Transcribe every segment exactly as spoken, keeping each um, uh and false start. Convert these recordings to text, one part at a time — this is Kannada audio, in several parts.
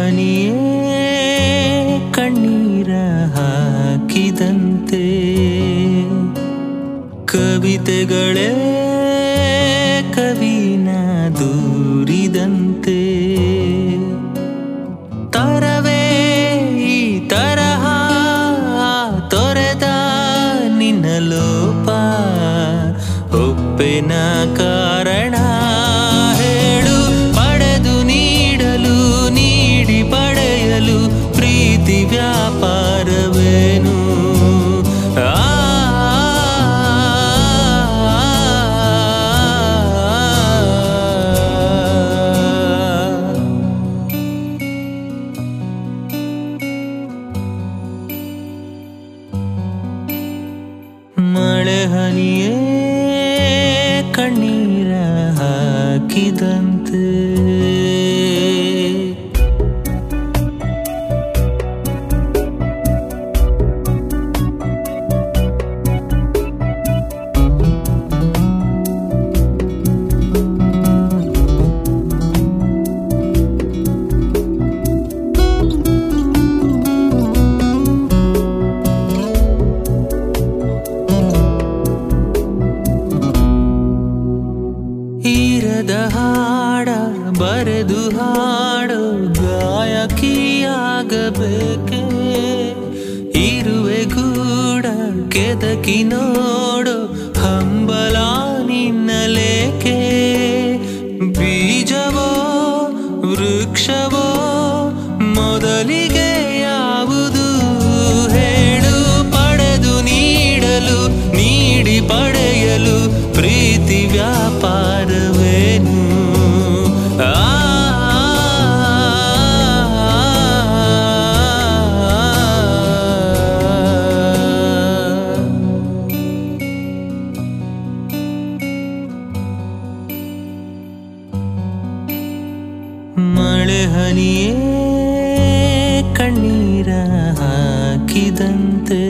ಹನಿಯೇ ಕಣ್ಣೀರ ಹಾಕಿದಂತೆ ಕವಿತೆಗಳೇ ಕವಿನ ದೂರಿದಂತೆ ತರವೇ ಈ ತರಹ ತೊರೆದ ನಿನ್ನ ಲೋಪ ಒಪ್ಪೆನ ಕಾರಣ ಹೇಳು ಪಡೆದು ನೀಡಲು ನೀಡಿ ಪಡೆಯಲು ಪ್ರೀತಿ ವ್ಯಾಪಾರವೇನು ಮಳೆ ಹನಿಯೇ ಕಣ್ಣೀರ ಹಾಕಿದಂತೆ ಇರದ ಹಾಡ ಬರೆದು ಹಾಡು ಗಾಯಕಿಯಾಗಬೇಕೆ ಇರುವೆ ಗೂಡ ಕೆದಕಿ ನೋಡು ಹಂಬಲ ನಿನ್ನಲೇಕೆ ಬೀಜವೋ ವೃಕ್ಷವೋ ಮೊದಲಿಗೆ ಯಾವುದು ಹೇಳು ಪಡೆದು ನೀಡಲು ನೀಡಿ ಪಡೆಯಲು ಪ್ರೀತಿ ವ್ಯಾಪಾರವೇನು ಮಳೆ ಹನಿಯೇ ಕಣ್ಣೀರ ಹಾಕಿದಂತೆ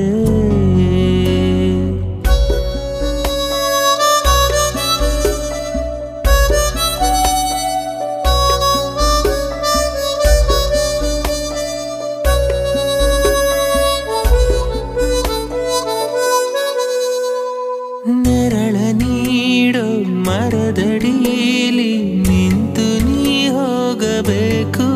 ನೆರಳ ನೀಡೋ ಮರದಡಿಯಲ್ಲಿ ನಿಂತು ನೀ ಹೋಗಬೇಕು